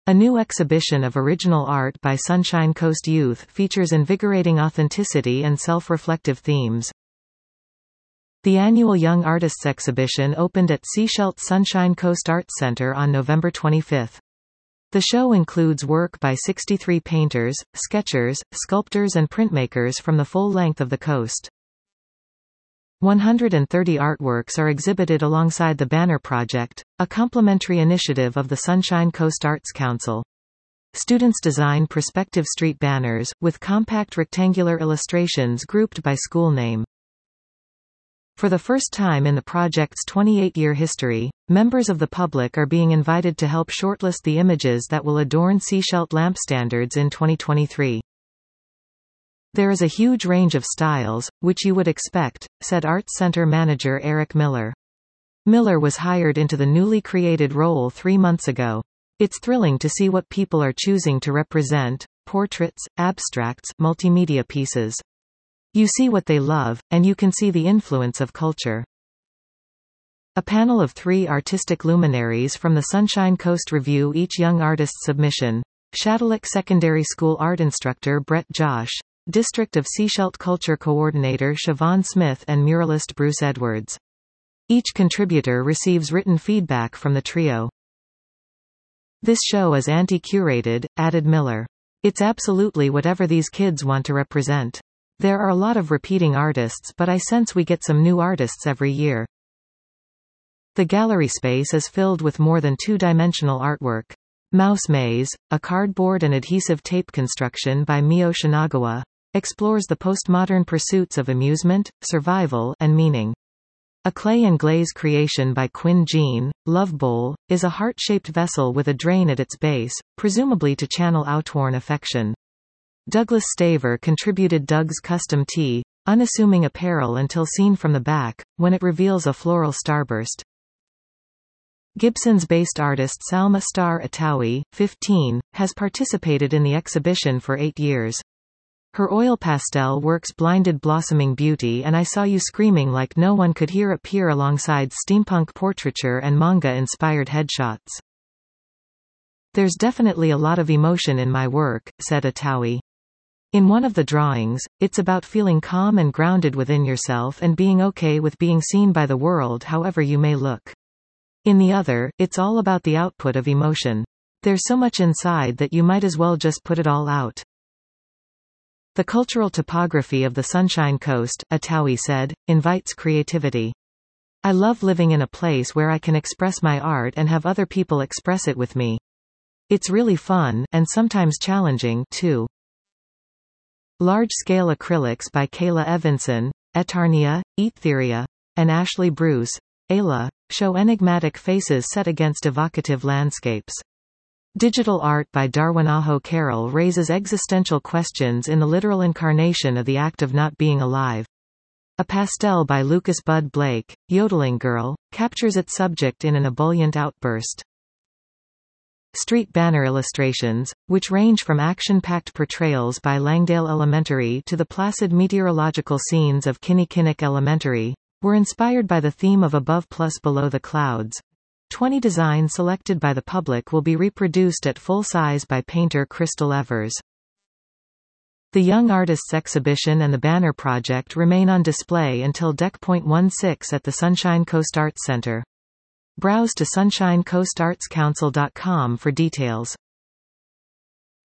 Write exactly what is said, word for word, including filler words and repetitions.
A new exhibition of original art by Sunshine Coast Youth features invigorating authenticity and self-reflective themes. The annual Young Artists exhibition opened at Sechelt Sunshine Coast Arts Center on November twenty-fifth. The show includes work by sixty-three painters, sketchers, sculptors and printmakers from the full length of the coast. one hundred thirty artworks are exhibited alongside the Banner Project, a complementary initiative of the Sunshine Coast Arts Council. Students design perspective street banners, with compact rectangular illustrations grouped by school name. For the first time in the project's twenty-eight-year history, members of the public are being invited to help shortlist the images that will adorn Sechelt lampstandards in twenty twenty-three. There is a huge range of styles, which you would expect, said Arts Center manager Eric Miller. Miller was hired into the newly created role three months ago. It's thrilling to see what people are choosing to represent: portraits, abstracts, multimedia pieces. You see what they love, and you can see the influence of culture. A panel of three artistic luminaries from the Sunshine Coast review each young artist's submission. Shattuck Secondary School art instructor Brett Josh, District of Sechelt Culture Coordinator Siobhan Smith and muralist Bruce Edwards. Each contributor receives written feedback from the trio. This show is anti-curated, added Miller. It's absolutely whatever these kids want to represent. There are a lot of repeating artists, but I sense we get some new artists every year. The gallery space is filled with more than two-dimensional artwork. Mouse Maze, a cardboard and adhesive tape construction by Mio Shinagawa, explores the postmodern pursuits of amusement, survival, and meaning. A clay and glaze creation by Quinn Jean, Love Bowl, is a heart-shaped vessel with a drain at its base, presumably to channel outworn affection. Douglas Staver contributed Doug's custom tee, unassuming apparel until seen from the back, when it reveals a floral starburst. Gibsons-based artist Salma Star Atawi, fifteen, has participated in the exhibition for eight years. Her oil pastel works blinded blossoming beauty, and I Saw You Screaming Like No One Could Hear appear alongside steampunk portraiture and manga-inspired headshots. There's definitely a lot of emotion in my work, said Atawi. In one of the drawings, it's about feeling calm and grounded within yourself and being okay with being seen by the world however you may look. In the other, it's all about the output of emotion. There's so much inside that you might as well just put it all out. The cultural topography of the Sunshine Coast, Atawi said, invites creativity. I love living in a place where I can express my art and have other people express it with me. It's really fun, and sometimes challenging, too. Large-scale acrylics by Kayla Evanson, Etarnia, Etheria, and Ashley Bruce, Ayla, show enigmatic faces set against evocative landscapes. Digital art by Darwin Aho Carroll raises existential questions in the literal incarnation of the act of not being alive. A pastel by Lucas Bud Blake, Yodeling Girl, captures its subject in an ebullient outburst. Street banner illustrations, which range from action-packed portrayals by Langdale Elementary to the placid meteorological scenes of Kinnickinnick Elementary, were inspired by the theme of Above plus Below the Clouds. Twenty designs selected by the public will be reproduced at full size by painter Crystal Evers. The Young Artists exhibition and the Banner Project remain on display until Deck sixteen at the Sunshine Coast Arts Center. Browse to sunshine coast arts council dot com for details.